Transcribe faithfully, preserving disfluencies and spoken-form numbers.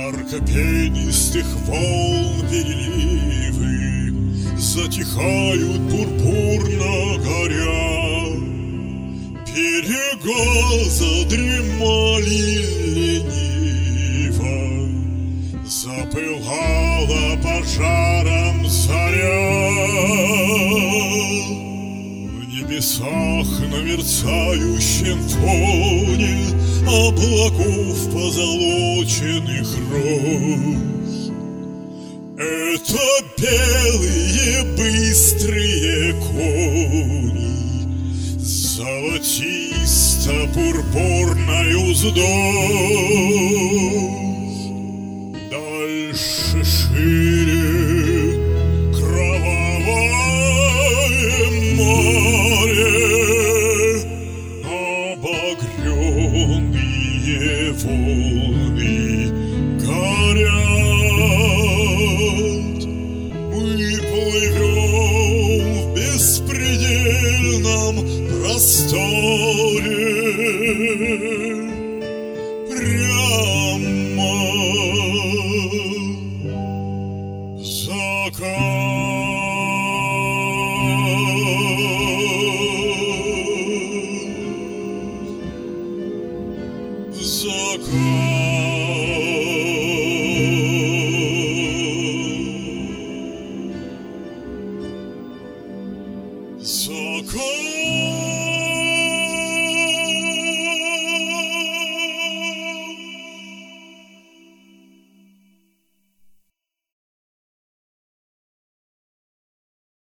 Ярко пенистых волн переливы затихают пурпурно горя. Берега задремали лениво, запылала пожаром заря. В небесах на мерцающем фоне облаков позолоченных роз это белые быстрые кони золотисто-пурпурной уздой. Дальше шире кровавое море, обогренные волны горят. Мы плывем в беспредельном просторе прямо. Закат. Закат.